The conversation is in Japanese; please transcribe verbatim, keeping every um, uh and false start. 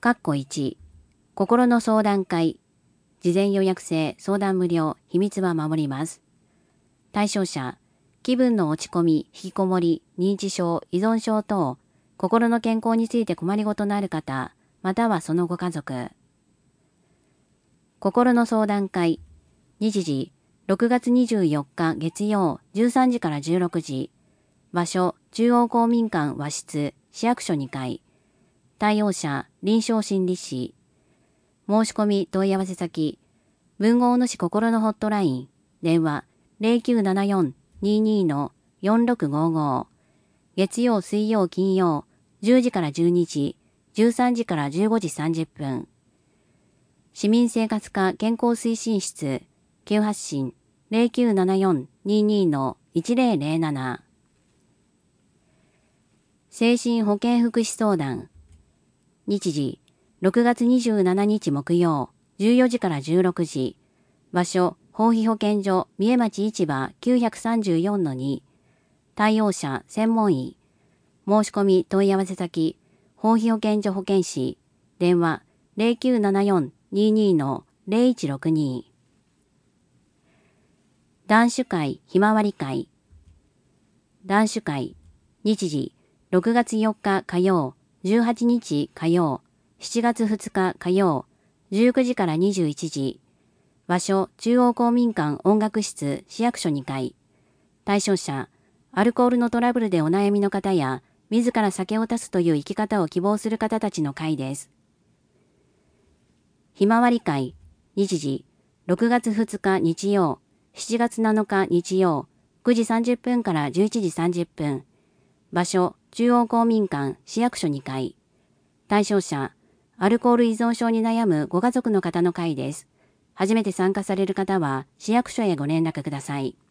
括弧いち、心の相談会、事前予約制、相談無料、秘密は守ります。対象者、気分の落ち込み、引きこもり、認知症、依存症等、心の健康について困りごとのある方、またはそのご家族。心の相談会、日時、ろくがつにじゅうよっか月曜じゅうさんじからじゅうろくじ、場所、中央公民館和室、市役所にかい、対応者、臨床心理士、申し込み問い合わせ先、豊後大野市心のホットライン、電話 ゼロきゅうななよん にーにー よんろくごーごー、月曜水曜金曜じゅうじからじゅうにじ、じゅうさんじからじゅうごじさんじゅっぷん。市民生活課健康推進室、急発進 ゼロきゅうななよん にーにー いちゼロゼロなな。精神保健福祉相談。日時、ろくがつにじゅうしちにち木曜、じゅうよじからじゅうろくじ。場所、法費保健所、三重町市場 きゅうさんよんのに。対応者、専門医。申し込み問い合わせ先、法費保健所保健師。電話、ゼロきゅうななよん にーにー ゼロいちろくに。男子会、ひまわり会。男子会、日時、ろくがつよっか火曜、じゅうはちにち火曜、しちがつふつか火曜、じゅうくじからにじゅういちじ。場所、中央公民館音楽室、市役所にかい。対象者、アルコールのトラブルでお悩みの方や、自ら酒を断つという生き方を希望する方たちの会です。ひまわり会、日時、ろくがつふつか日曜、しちがつなのか日曜、くじさんじゅっぷんからじゅういちじさんじゅっぷん。場所、中央公民館、市役所にかい。対象者、アルコール依存症に悩むご家族の方の会です。初めて参加される方は、市役所へご連絡ください。